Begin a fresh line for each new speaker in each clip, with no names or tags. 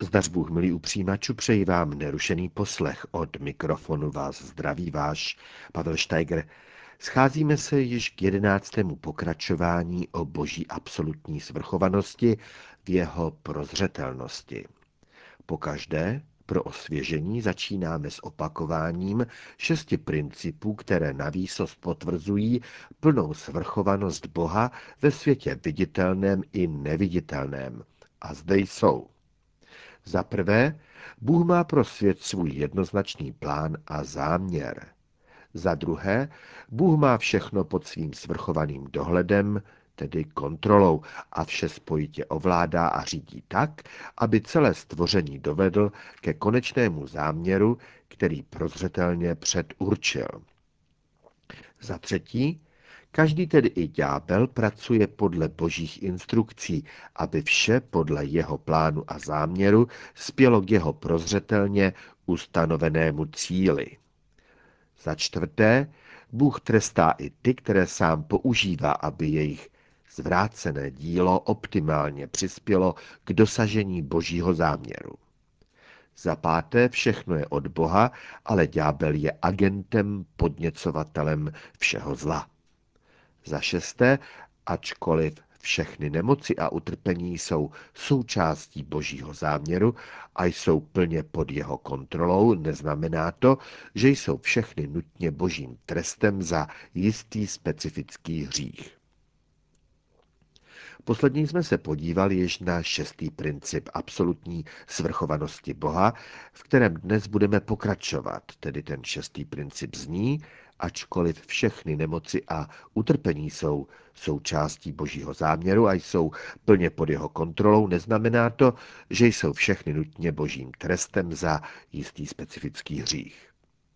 Zdař Bůh, milí upřímaču, přeji vám nerušený poslech. Od mikrofonu vás zdraví váš Pavel Steiger. Scházíme se již k 11. pokračování o boží absolutní svrchovanosti v jeho prozřetelnosti. Pokaždé pro osvěžení začínáme s opakováním 6 principů, které navýsost potvrzují plnou svrchovanost Boha ve světě viditelném i neviditelném. A zde jsou. Za prvé, Bůh má pro svět svůj jednoznačný plán a záměr. Za druhé, Bůh má všechno pod svým svrchovaným dohledem, tedy kontrolou, a vše spojitě ovládá a řídí tak, aby celé stvoření dovedl ke konečnému záměru, který prozřetelně předurčil. Za třetí, každý, tedy i ďábel, pracuje podle božích instrukcí, aby vše podle jeho plánu a záměru spělo k jeho prozřetelně ustanovenému cíli. Za čtvrté, Bůh trestá i ty, které sám používá, aby jejich zvrácené dílo optimálně přispělo k dosažení božího záměru. Za páté, všechno je od Boha, ale ďábel je agentem, podněcovatelem všeho zla. Za šesté, ačkoliv všechny nemoci a utrpení jsou součástí božího záměru a jsou plně pod jeho kontrolou, neznamená to, že jsou všechny nutně božím trestem za jistý specifický hřích. Posledně jsme se podívali již na 6. princip absolutní svrchovanosti Boha, v kterém dnes budeme pokračovat, tedy ten 6. princip zní, ačkoliv všechny nemoci a utrpení jsou součástí božího záměru a jsou plně pod jeho kontrolou, neznamená to, že jsou všechny nutně božím trestem za jistý specifický hřích.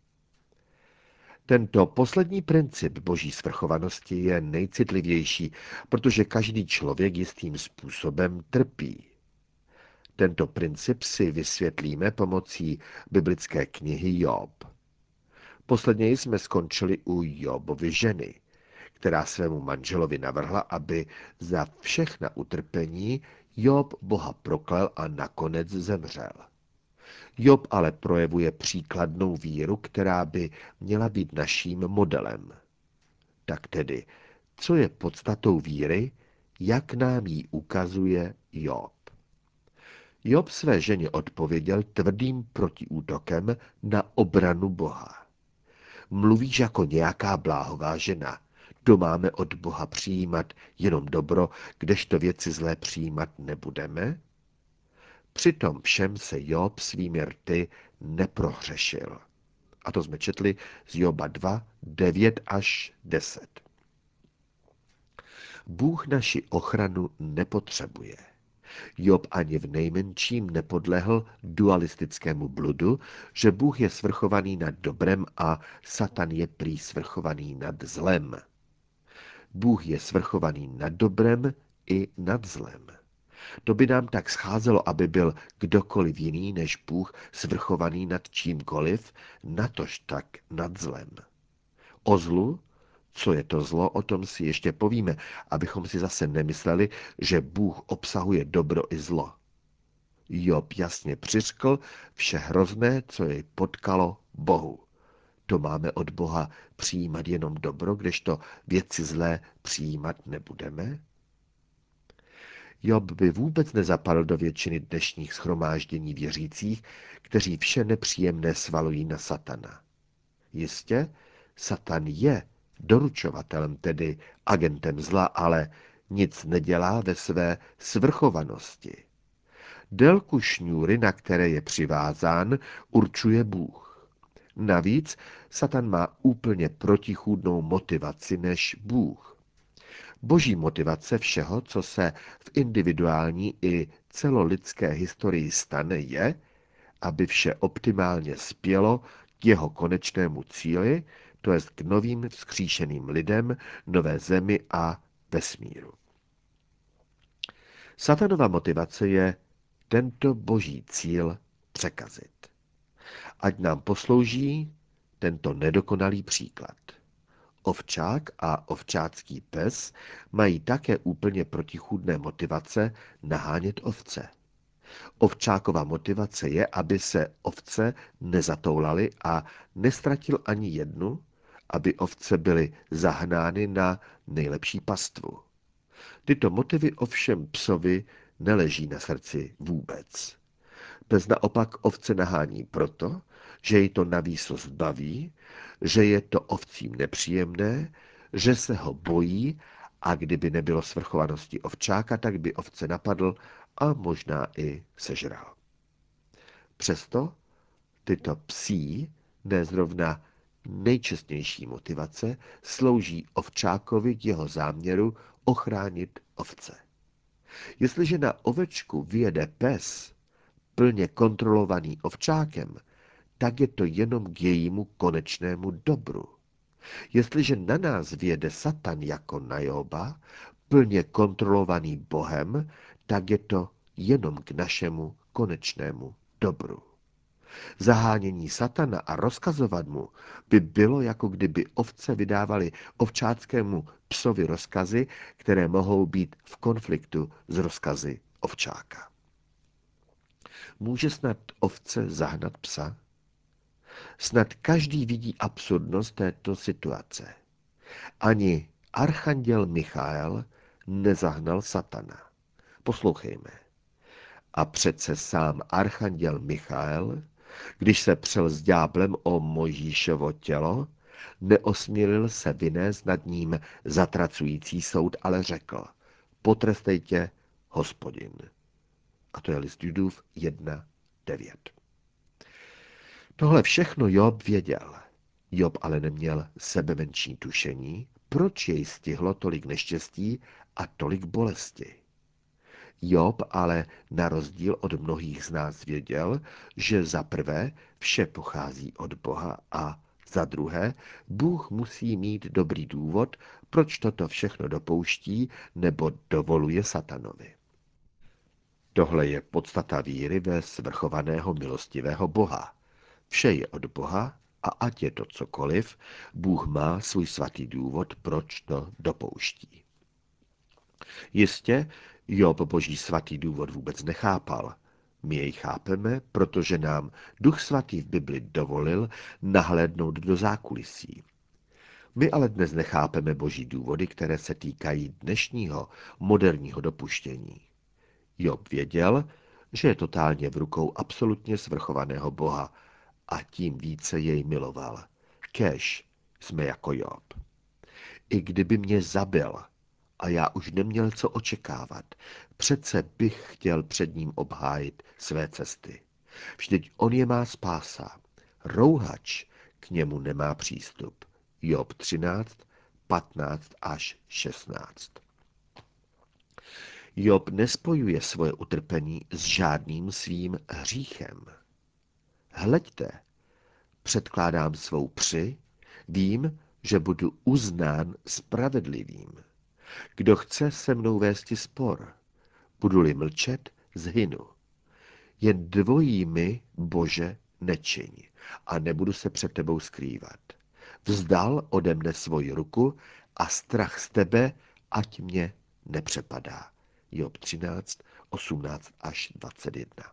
Tento poslední princip boží svrchovanosti je nejcitlivější, protože každý člověk jistým způsobem trpí. Tento princip si vysvětlíme pomocí biblické knihy Job. Posledně jsme skončili u Jobovy ženy, která svému manželovi navrhla, aby za všechna utrpení Job Boha proklel a nakonec zemřel. Job ale projevuje příkladnou víru, která by měla být naším modelem. Tak tedy, co je podstatou víry, jak nám ji ukazuje Job? Job své ženě odpověděl tvrdým protiútokem na obranu Boha. Mluvíš jako nějaká bláhová žena. To máme od Boha přijímat jenom dobro, kdežto věci zlé přijímat nebudeme? Přitom všem se Job svými rty neprohřešil. A to jsme četli z Joba 2, 9 až 10. Bůh naši ochranu nepotřebuje. Job ani v nejmenším nepodlehl dualistickému bludu, že Bůh je svrchovaný nad dobrem a Satan je prý svrchovaný nad zlem. Bůh je svrchovaný nad dobrem i nad zlem. To by nám tak scházelo, aby byl kdokoliv jiný než Bůh svrchovaný nad čímkoliv, natož tak nad zlem. O zlu, co je to zlo, o tom si ještě povíme, abychom si zase nemysleli, že Bůh obsahuje dobro i zlo. Job jasně přiřkl vše hrozné, co jej potkalo Bohu. To máme od Boha přijímat jenom dobro, kdežto věci zlé přijímat nebudeme? Job by vůbec nezapadl do většiny dnešních shromáždění věřících, kteří vše nepříjemné svalují na Satana. Jistě, Satan je doručovatelem, tedy agentem zla, ale nic nedělá ve své svrchovanosti. Délku šňůry, na které je přivázán, určuje Bůh. Navíc Satan má úplně protichůdnou motivaci než Bůh. Boží motivace všeho, co se v individuální i celolidské historii stane, je, aby vše optimálně spělo k jeho konečnému cíli, to jest k novým vzkříšeným lidem, nové zemi a vesmíru. Satanova motivace je tento boží cíl překazit. Ať nám poslouží tento nedokonalý příklad. Ovčák a ovčácký pes mají také úplně protichůdné motivace nahánět ovce. Ovčákova motivace je, aby se ovce nezatoulaly a nestratil ani jednu, aby ovce byly zahnány na nejlepší pastvu. Tyto motivy ovšem psovi neleží na srdci vůbec. Pes naopak ovce nahání proto, že jej to navýsost baví, že je to ovcím nepříjemné, že se ho bojí a kdyby nebylo svrchovanosti ovčáka, tak by ovce napadl a možná i sežral. Přesto tyto psí, ne zrovna nejčestnější motivace, slouží ovčákovi k jeho záměru ochránit ovce. Jestliže na ovečku vyjede pes, plně kontrolovaný ovčákem, tak je to jenom k jejímu konečnému dobru. Jestliže na nás vyjede Satan jako na Joba, plně kontrolovaný Bohem, tak je to jenom k našemu konečnému dobru. Zahánění Satana a rozkazovat mu by bylo, jako kdyby ovce vydávaly ovčáckému psovi rozkazy, které mohou být v konfliktu s rozkazy ovčáka. Může snad ovce zahnat psa? Snad každý vidí absurdnost této situace. Ani archanděl Michael nezahnal Satana. Poslouchejme. A přece sám archanděl Michael, když se přel s ďáblem o Mojžíšovo tělo, neosmělil se vynést nad ním zatracující soud, ale řekl, potrestej tě, Hospodin. A to je list Judův 1:9. Tohle všechno Job věděl. Job ale neměl sebemenší tušení, proč jej stihlo tolik neštěstí a tolik bolesti. Job ale na rozdíl od mnohých z nás věděl, že za prvé vše pochází od Boha a za druhé Bůh musí mít dobrý důvod, proč toto všechno dopouští nebo dovoluje Satanovi. Tohle je podstata víry ve svrchovaného milostivého Boha. Vše je od Boha a ať je to cokoliv, Bůh má svůj svatý důvod, proč to dopouští. Jistě, Job boží svatý důvod vůbec nechápal. My jej chápeme, protože nám Duch svatý v Bibli dovolil nahlédnout do zákulisí. My ale dnes nechápeme boží důvody, které se týkají dnešního moderního dopuštění. Job věděl, že je totálně v rukou absolutně svrchovaného Boha a tím více jej miloval. Kéž jsme jako Job. I kdyby mě zabil a já už neměl co očekávat, přece bych chtěl před ním obhájit své cesty. Vždyť on je má spása. Rouhač k němu nemá přístup. Job 13, 15 až 16. Job nespojuje svoje utrpení s žádným svým hříchem. Hleďte, předkládám svou při, vím, že budu uznán spravedlivým. Kdo chce se mnou vésti spor, budu-li mlčet, zhynu. Jen dvojí mi, Bože, nečiň a nebudu se před tebou skrývat. Vzdal ode mne svoji ruku a strach z tebe, ať mě nepřepadá. Job 13, 18 až 21.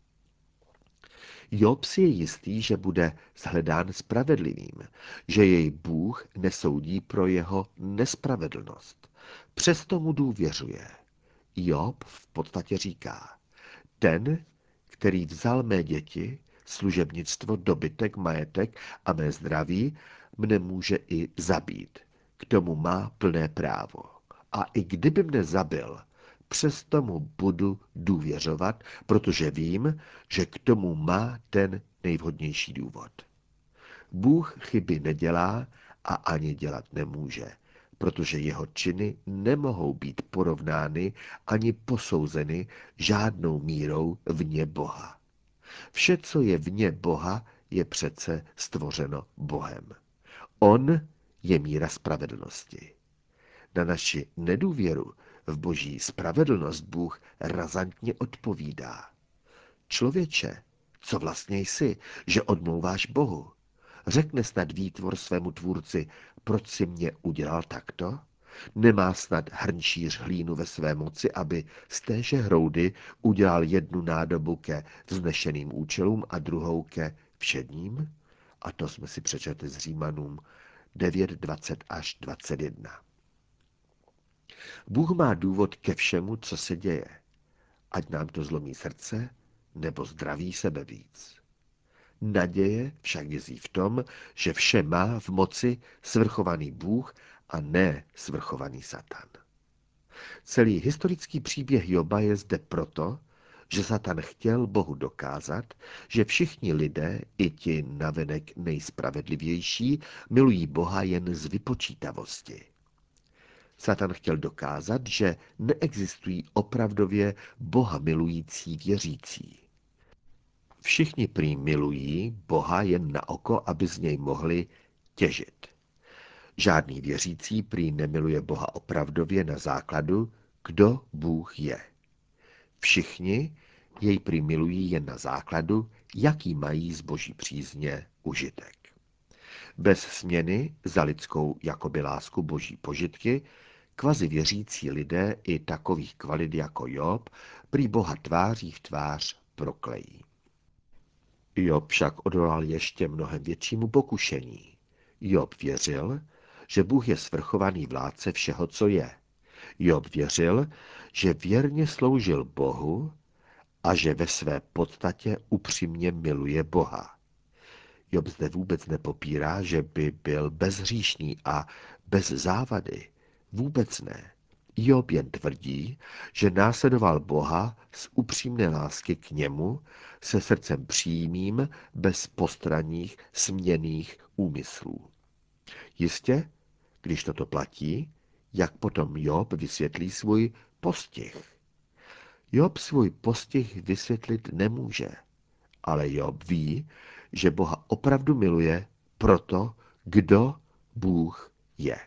Job si je jistý, že bude shledán spravedlivým, že jej Bůh nesoudí pro jeho nespravedlnost. Přesto mu důvěřuje. Job v podstatě říká, ten, který vzal mé děti, služebnictvo, dobytek, majetek a mé zdraví, mne může i zabít. K tomu má plné právo. A i kdyby mne zabil, přesto mu budu důvěřovat, protože vím, že k tomu má ten nejvhodnější důvod. Bůh chyby nedělá a ani dělat nemůže, protože jeho činy nemohou být porovnány ani posouzeny žádnou mírou vně Boha. Vše, co je vně Boha, je přece stvořeno Bohem. On je míra spravedlnosti. Na naši nedůvěru v boží spravedlnost Bůh razantně odpovídá. Člověče, co vlastně jsi, že odmlouváš Bohu? Řekne snad výtvor svému tvůrci, proč si mě udělal takto? Nemá snad hrnčíř hlínu ve své moci, aby z téže hroudy udělal jednu nádobu ke vznešeným účelům a druhou ke všedním? A to jsme si přečetli z Římanům 9, 20 až 21. Bůh má důvod ke všemu, co se děje. Ať nám to zlomí srdce, nebo zdraví sebevíc. Naděje však vězí v tom, že vše má v moci svrchovaný Bůh a ne svrchovaný Satan. Celý historický příběh Joba je zde proto, že Satan chtěl Bohu dokázat, že všichni lidé, i ti navenek nejspravedlivější, milují Boha jen z vypočítavosti. Satan chtěl dokázat, že neexistují opravdově Boha milující věřící. Všichni prý milují Boha jen na oko, aby z něj mohli těžit. Žádný věřící prý nemiluje Boha opravdově na základu, kdo Bůh je. Všichni jej prý milují jen na základu, jaký mají z boží přízně užitek. Bez směny za lidskou jakoby lásku boží požitky, kvazi věřící lidé i takových kvalit jako Job prý Boha tváří v tvář proklejí. Job však odolal ještě mnohem většímu pokušení. Job věřil, že Bůh je svrchovaný vládce všeho, co je. Job věřil, že věrně sloužil Bohu a že ve své podstatě upřímně miluje Boha. Job zde vůbec nepopírá, že by byl bezhříšný a bez závady. Vůbec ne. Job jen tvrdí, že následoval Boha z upřímné lásky k němu, se srdcem přímým, bez postranních, směnných úmyslů. Jistě, když toto platí, jak potom Job vysvětlí svůj postih? Job svůj postih vysvětlit nemůže, ale Job ví, že Boha opravdu miluje proto, kdo Bůh je.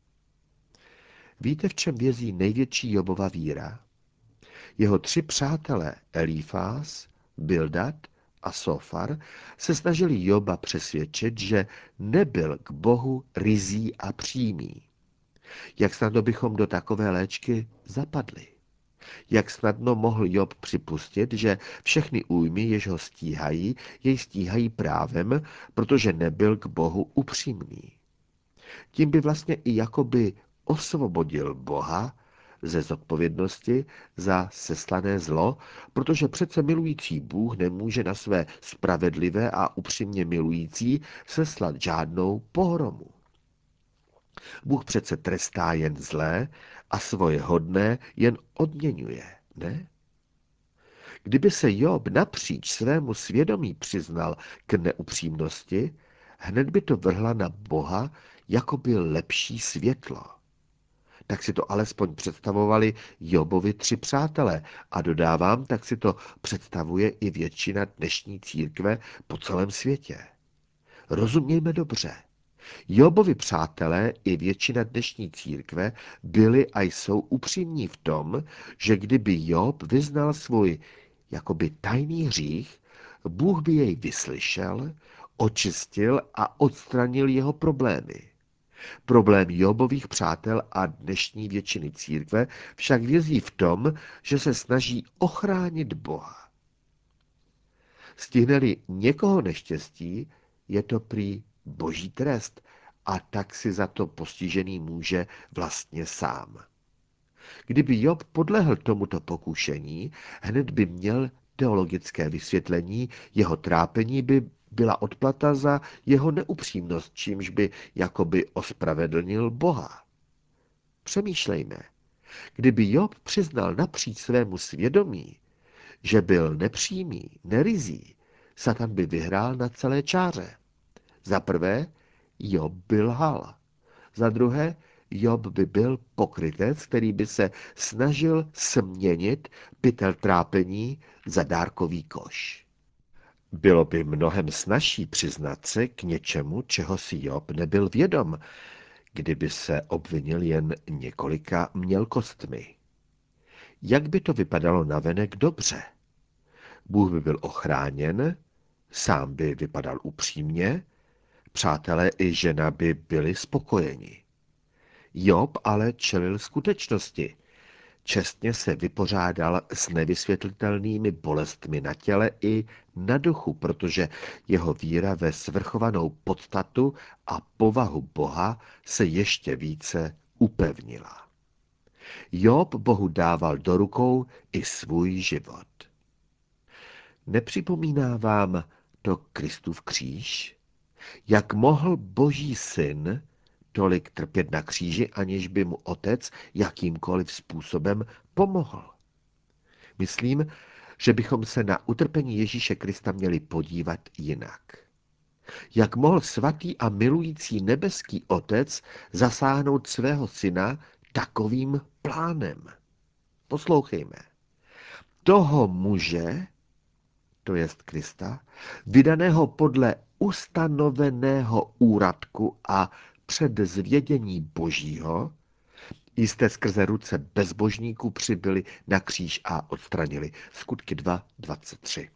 Víte, v čem vězí největší Jobova víra? Jeho 3 přátelé Elífás, Bildad a Sofar se snažili Joba přesvědčit, že nebyl k Bohu ryzí a přímý. Jak snadno bychom do takové léčky zapadli? Jak snadno mohl Job připustit, že všechny újmy, jež ho stíhají, jej stíhají právem, protože nebyl k Bohu upřímný. Tím by vlastně i jakoby osvobodil Boha ze zodpovědnosti za seslané zlo, protože přece milující Bůh nemůže na své spravedlivé a upřímně milující seslat žádnou pohromu. Bůh přece trestá jen zlé a svoje hodné jen odměňuje, ne? Kdyby se Job napříč svému svědomí přiznal k neupřímnosti, hned by to vrhla na Boha jako by lepší světlo. Tak si to alespoň představovali Jobovi 3 přátelé a dodávám, tak si to představuje i většina dnešní církve po celém světě. Rozumějme dobře. Jobovi přátelé i většina dnešní církve byli a jsou upřímní v tom, že kdyby Job vyznal svůj jakoby tajný hřích, Bůh by jej vyslyšel, očistil a odstranil jeho problémy. Problém Jobových přátel a dnešní většiny církve však vězí v tom, že se snaží ochránit Boha. Stihne-li někoho neštěstí, je to prý boží trest a tak si za to postižený může vlastně sám. Kdyby Job podlehl tomuto pokušení, hned by měl teologické vysvětlení, jeho trápení by byla odplata za jeho neupřímnost, čímž by jakoby ospravedlnil Boha. Přemýšlejme, kdyby Job přiznal napříč svému svědomí, že byl nepřímý, neryzí, Satan by vyhrál na celé čáře. Za prvé, Job by lhal. Za druhé, Job by byl pokrytec, který by se snažil směnit pytel trápení za dárkový koš. Bylo by mnohem snazší přiznat se k něčemu, čeho si Job nebyl vědom, kdyby se obvinil jen několika mělkostmi. Jak by to vypadalo navenek dobře? Bůh by byl ochráněn, sám by vypadal upřímně, přátelé i žena by byli spokojeni. Job ale čelil skutečnosti. Čestně se vypořádal s nevysvětlitelnými bolestmi na těle i na duchu, protože jeho víra ve svrchovanou podstatu a povahu Boha se ještě více upevnila. Job Bohu dával do rukou i svůj život. Nepřipomíná vám to Kristův kříž? Jak mohl Boží syn tolik trpět na kříži, aniž by mu otec jakýmkoliv způsobem pomohl? Myslím, že bychom se na utrpení Ježíše Krista měli podívat jinak. Jak mohl svatý a milující nebeský otec zasáhnout svého syna takovým plánem? Poslouchejme. Toho muže, to jest Krista, vydaného podle ustanoveného úradku a předzvědění Božího, jste skrze ruce bezbožníků přibyli na kříž a odstranili. Skutky 2:23.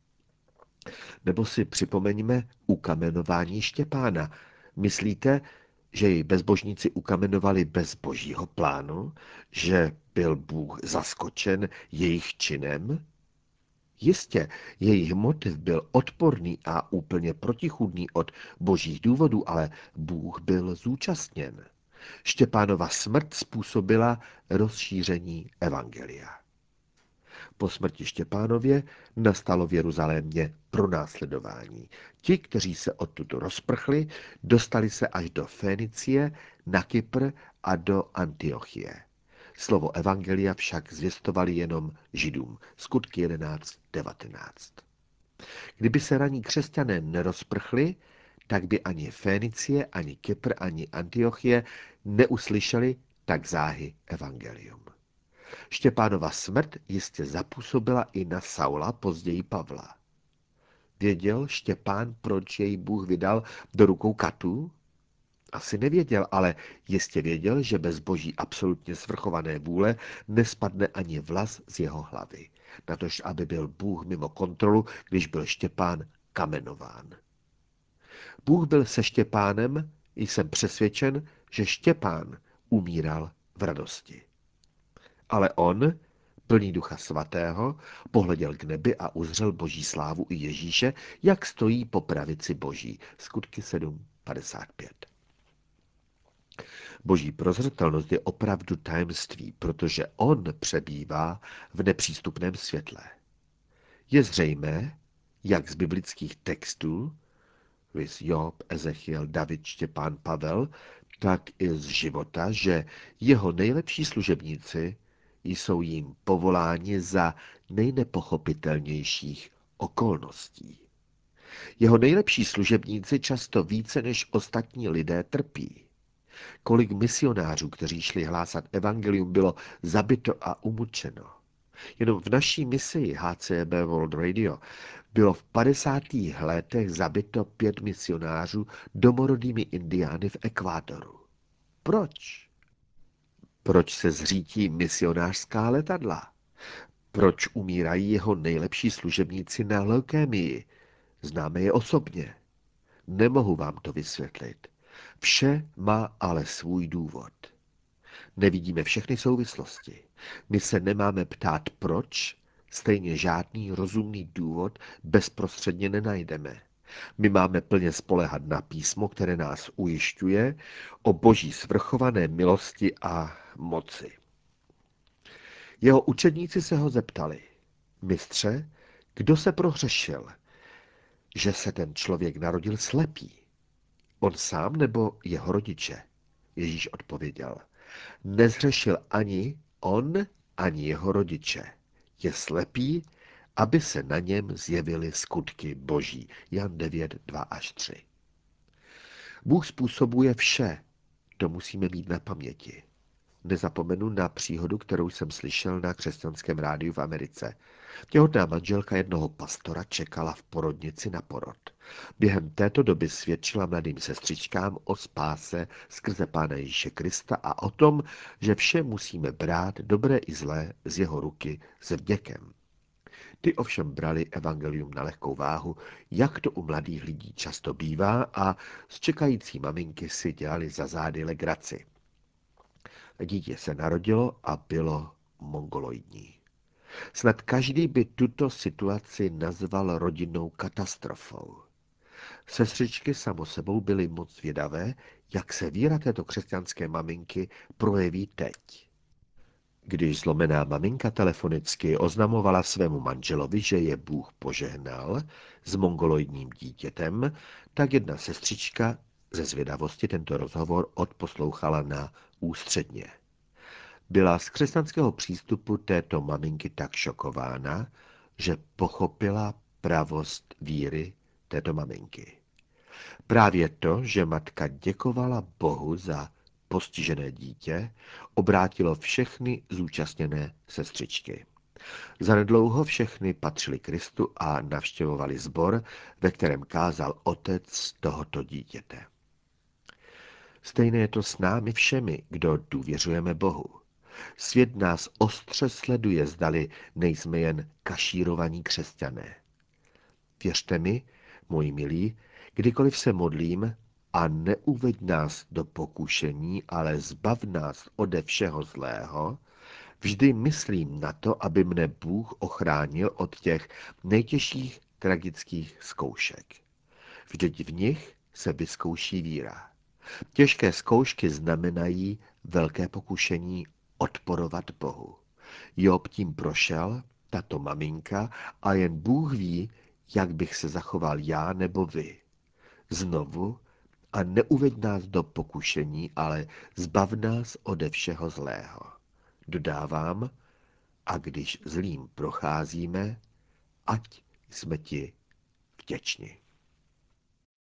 Nebo si připomeňme ukamenování Štěpána. Myslíte, že jej bezbožníci ukamenovali bez Božího plánu? Že byl Bůh zaskočen jejich činem? Jistě, jejich motiv byl odporný a úplně protichůdný od božích důvodů, ale Bůh byl zúčastněn. Štěpánova smrt způsobila rozšíření evangelia. Po smrti Štěpánově nastalo v Jeruzalémě pronásledování. Ti, kteří se odtud rozprchli, dostali se až do Fénicie, na Kypr a do Antiochie. Slovo evangelia však zvěstovali jenom Židům. Skutky 11:19. Kdyby se raní křesťané nerozprchli, tak by ani Fénicie, ani Kypr, ani Antiochie neuslyšeli tak záhy evangelium. Štěpánova smrt jistě zapůsobila i na Saula, později Pavla. Věděl Štěpán, proč jej Bůh vydal do rukou katů? Asi nevěděl, ale jistě věděl, že bez boží absolutně svrchované vůle nespadne ani vlas z jeho hlavy. Natož, aby byl Bůh mimo kontrolu, když byl Štěpán kamenován. Bůh byl se Štěpánem, jsem přesvědčen, že Štěpán umíral v radosti. Ale on, plný Ducha Svatého, pohleděl k nebi a uzřel boží slávu i Ježíše, jak stojí po pravici boží. Skutky 7:55. Boží prozřetelnost je opravdu tajemství, protože on přebývá v nepřístupném světle. Je zřejmé, jak z biblických textů, viz Job, Ezechiel, David, Štěpán, Pavel, tak i z života, že jeho nejlepší služebníci jsou jim povoláni za nejnepochopitelnějších okolností. Jeho nejlepší služebníci často více než ostatní lidé trpí. Kolik misionářů, kteří šli hlásat evangelium, bylo zabito a umučeno. Jenom v naší misi HCB World Radio bylo v 50. letech zabito 5 misionářů domorodými indiány v Ekvádoru. Proč? Proč se zřítí misionářská letadla? Proč umírají jeho nejlepší služebníci na leukémii? Známe je osobně. Nemohu vám to vysvětlit. Vše má ale svůj důvod. Nevidíme všechny souvislosti. My se nemáme ptát proč, stejně žádný rozumný důvod bezprostředně nenajdeme. My máme plně spoléhat na písmo, které nás ujišťuje o boží svrchované milosti a moci. Jeho učedníci se ho zeptali: Mistře, kdo se prohřešil, že se ten člověk narodil slepý? On sám nebo jeho rodiče? Ježíš odpověděl: Nezhřešil ani on, ani jeho rodiče. Je slepý, aby se na něm zjevily skutky boží. Jan 9:2-3. Bůh způsobuje vše, to musíme mít na paměti. Nezapomenu na příhodu, kterou jsem slyšel na křesťanském rádiu v Americe. Těhotná manželka jednoho pastora čekala v porodnici na porod. Během této doby svědčila mladým sestřičkám o spáse skrze Pána Ježíše Krista a o tom, že vše musíme brát, dobré i zlé, z jeho ruky s vděkem. Ty ovšem brali evangelium na lehkou váhu, jak to u mladých lidí často bývá, a z čekající maminky si dělali za zády legraci. Dítě se narodilo a bylo mongoloidní. Snad každý by tuto situaci nazval rodinnou katastrofou. Sestřičky samo sebou byly moc zvědavé, jak se víra této křesťanské maminky projeví teď. Když zlomená maminka telefonicky oznamovala svému manželovi, že je Bůh požehnal s mongoloidním dítětem, tak jedna sestřička ze zvědavosti tento rozhovor odposlouchala na ústředně. Byla z křesťanského přístupu této maminky tak šokována, že pochopila pravost víry této maminky. Právě to, že matka děkovala Bohu za postižené dítě, obrátilo všechny zúčastněné sestřičky. Zanedlouho všechny patřili Kristu a navštěvovali sbor, ve kterém kázal otec tohoto dítěte. Stejné je to s námi všemi, kdo důvěřujeme Bohu. Svět nás ostře sleduje, zdali nejsme jen kašírovaní křesťané. Věřte mi, moji milí, kdykoliv se modlím, a neuveď nás do pokušení, ale zbav nás ode všeho zlého, vždy myslím na to, aby mne Bůh ochránil od těch nejtěžších tragických zkoušek. Vždyť v nich se vyzkouší víra. Těžké zkoušky znamenají velké pokušení odporovat Bohu. Job tím prošel, tato maminka, a jen Bůh ví, jak bych se zachoval já nebo vy. Znovu, a neuveď nás do pokušení, ale zbav nás ode všeho zlého. Dodávám, a když zlým procházíme, ať jsme ti vděční.